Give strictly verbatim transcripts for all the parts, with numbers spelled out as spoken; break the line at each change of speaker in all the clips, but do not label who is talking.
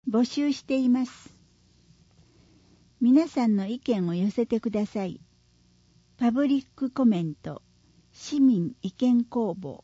募集しています。皆さんの意見を寄せてください。パブリックコメント、市民意見公募。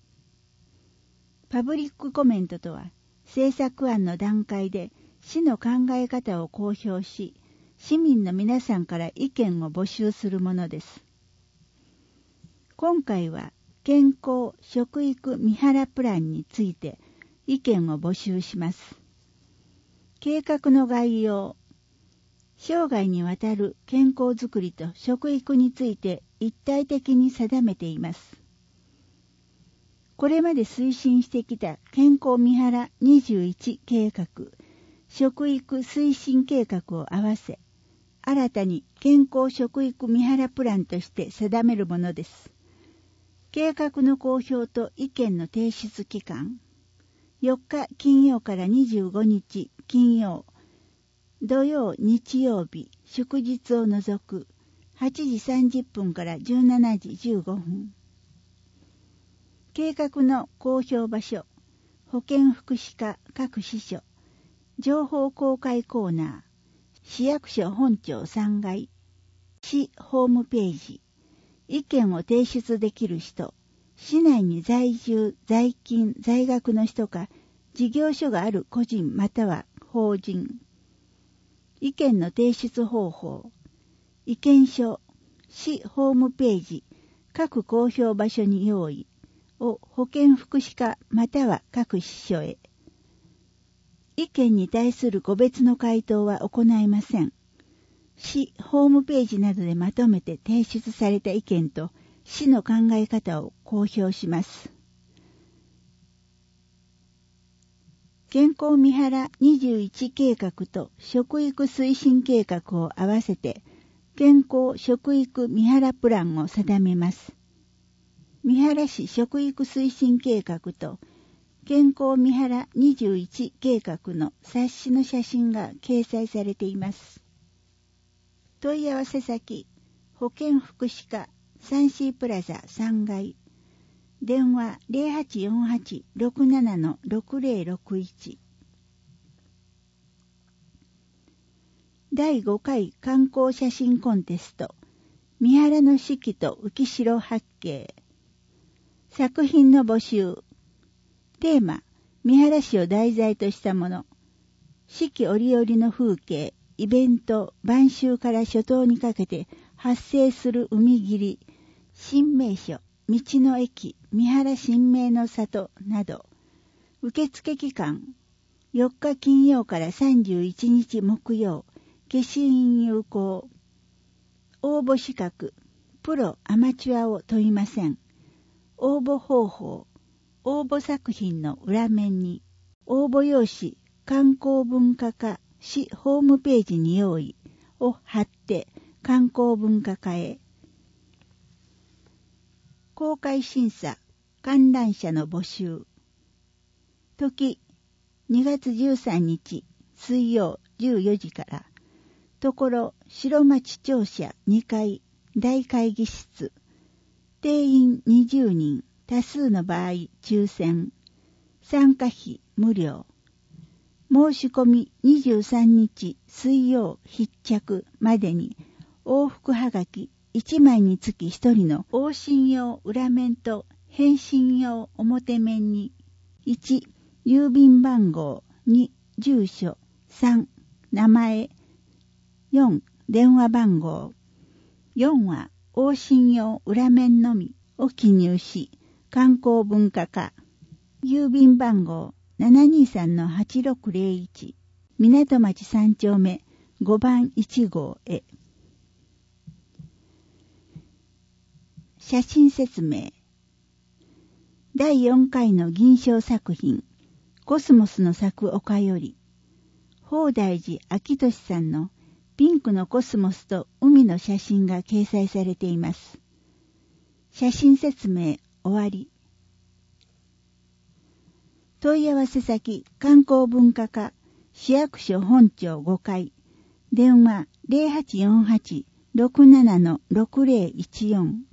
パブリックコメントとは、政策案の段階で市の考え方を公表し、市民の皆さんから意見を募集するものです。今回は、健康食育見原プランについて意見を募集します。計画の概要、生涯にわたる健康づくりと食育について一体的に定めています。これまで推進してきた健康見原にじゅういち計画、食育推進計画を合わせ、新たに健康食育見原プランとして定めるものです。計画の公表と意見の提出期間、よっか金曜からにじゅうごにち金曜、土曜日曜日祝日を除くはちじさんじゅっぷんからじゅうしちじじゅうごふん。計画の公表場所、保健福祉課各支所、情報公開コーナー、市役所本庁さんがい、市ホームページ、意見を提出できる人、市内に在住、在勤、在学の人か、事業所がある個人または法人。意見の提出方法、意見書、市ホームページ、各公表場所に用意を保健福祉課または各支所へ。意見に対する個別の回答は行いません。市ホームページなどでまとめて提出された意見と市の考え方を公表します。健康見原にじゅういち計画と食育推進計画を合わせて健康食育見原プランを定めます。見原市食育推進計画と健康見原にじゅういち計画の冊子の写真が掲載されています。問い合わせ先、保健福祉課サンシープラザさんがい、電話 ゼロはちよんはち ろくなな ろくゼロろくいち。だいごかい観光写真コンテスト、見原の四季と浮代八景。作品の募集。テーマ、見原市を題材としたもの。四季折々の風景、イベント、晩秋から初冬にかけて発生する海霧、新名所、道の駅、見原新名の里など、受付期間、よっか金曜からさんじゅういちにち木曜、消印有効。応募資格、プロ、アマチュアを問いません。応募方法、応募作品の裏面に、応募用紙、観光文化課、市ホームページに用意を貼って観光文化課へ。公開審査、観覧者の募集。時、にがつじゅうさんにち水曜じゅうよじから。ところ、白町庁舎にかい大会議室。定員にじゅうにん、多数の場合抽選。参加費無料。申し込みにじゅうさんにち水曜必着までに往復はがきいちまいにつきひとりの往診用裏面と返信用表面にいち郵便番号に住所さん名前よん電話番号よんは往診用裏面のみを記入し観光文化課郵便番号ななにさんのはちろくゼロいち港町さんちょうめごばんいちごうへ。写真説明。だいよんかいの銀賞作品コスモスの咲く丘より法大寺昭俊さんのピンクのコスモスと海の写真が掲載されています。写真説明終わり。問い合わせ先観光文化課市役所本庁ごかい電話 ゼロはちよんはち ろくなな ろくゼロいちよん。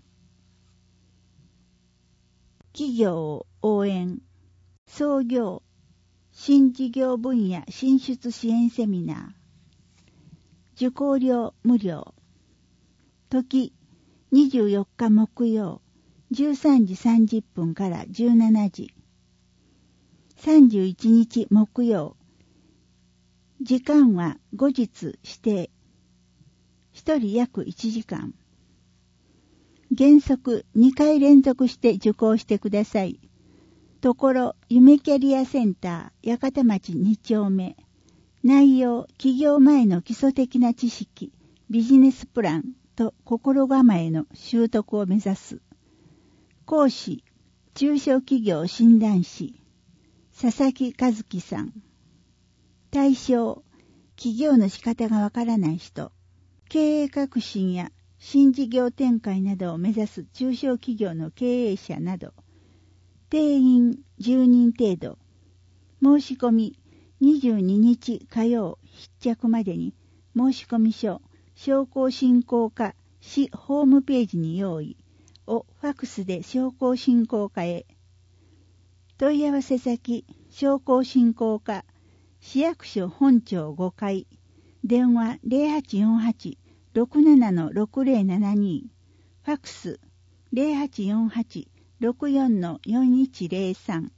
企業を応援創業新事業分野進出支援セミナー。受講料無料。時にじゅうよっか木曜じゅうさんじさんじゅっぷんからじゅうしちじ。さんじゅういちにち木曜。時間は後日指定。一人約いちじかん。原則にかい連続して受講してください。ところ夢キャリアセンター八幡町に丁目。内容起業前の基礎的な知識、ビジネスプランと心構えの習得を目指す。講師中小企業診断士佐々木和樹さん。対象起業の仕方がわからない人、経営革新や新事業展開などを目指す中小企業の経営者など。定員じゅうにん程度。申し込みにじゅうににち火曜必着までに申し込み書商工振興課市ホームページに用意をファクスで商工振興課へ。問い合わせ先商工振興課市役所本庁ごかい電話 ゼロはちよんはち ろくなな ろくゼロななに ファクス ゼロはちよんはち ろくよん よんいちゼロさん